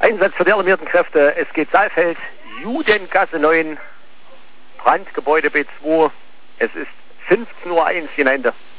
Einsatz für die alarmierten Kräfte. Es geht Saalfeld, Judengasse 9, Brandgebäude B2. Es ist 15:01 Uhr hinein.